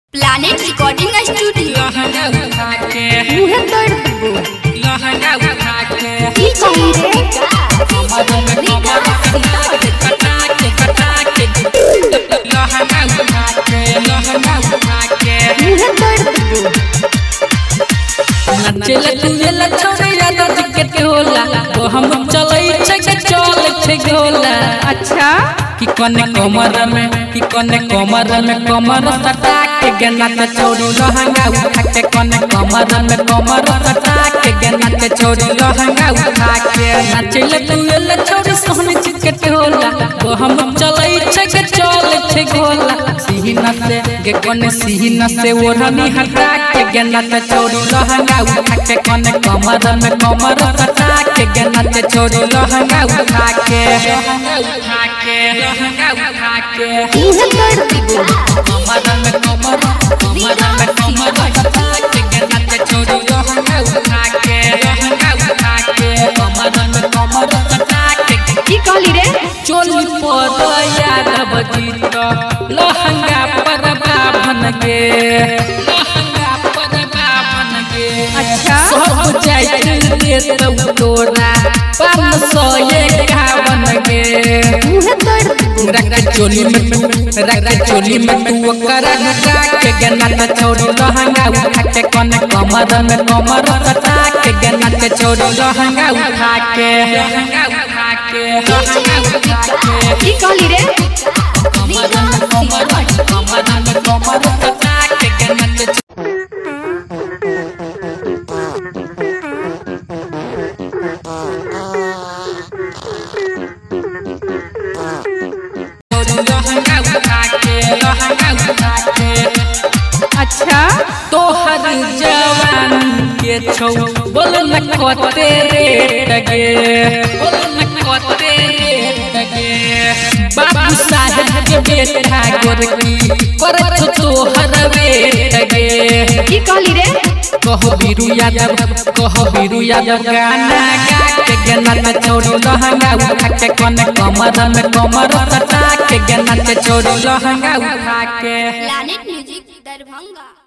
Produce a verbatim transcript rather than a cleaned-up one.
Planet recording studio लहंगा उठा के मुहे दर्द गो लहंगा उठा के की कही रे कमर में कमर कटा के कटा के कटा के लहंगा उठा के लहंगा उठा के मुहे दर्द गो नचले तुले छोरे याद टिकट होला तो हम चलै छै के चल छै गोला अच्छा कि कोने कमर में कि कोने कमर में कमर सटा के गेना ते छोड़ी लहंगा उठा के कोने कमर में कमर सटा के गेना ते छोड़ी लहंगा उठा के नचले तुले छोरी सोहनी टिकट होला तो हम चलै छै के चल छै गोला सीना से गे कोने सीना से ओढ़नी हटा के गेना ते छोड़ी लहंगा उठा के कोने कमर में कमर सटा के गेना ते छोड़ी लहंगा उठा के लहंगा उठा के लहंगा उठा के मुहे दर्द गो कमर में कमर कमर में कमर सटा के गेना ते छोड़ी लहंगा उठा के लहंगा उठा के कमर में कमर सटा के की कहली रे चोली पर यादव जीत लहंगा पर बाभन गे लहंगा पर बाभन गे अच्छा सब जाय दे तौ तोरा पाँच सौ इक्यावन गे मुहे दर्द गो रख चोली में तू रख चोली में तू करा नुका के गन्ना ते छोड़ी लहंगा उठा के कोने कमर में कमर सटा के गन्ना ते छोड़ी लहंगा उठा के लहंगा उठा के लहंगा उठा के की कहली रे कमर में कमर कमर में कमर सटा के गन्ना ते लहंगा उठा के लहंगा उठा के अच्छा तोहर जवानी के छौ बोल न कते रे लगे बोल न कते रे लगे बाबू साहेब के बेटा गोरकी करत तोहर बेट गे की कहली रे कहो बीरू यादव कहो बीरू यादव गाना गा के गेना ते छोड़ी लहंगा उठा के कोने कमर में कमर सटा के गेना ते छोड़ी लहंगा उठा के प्लैनेट म्यूजिक दरभंगा।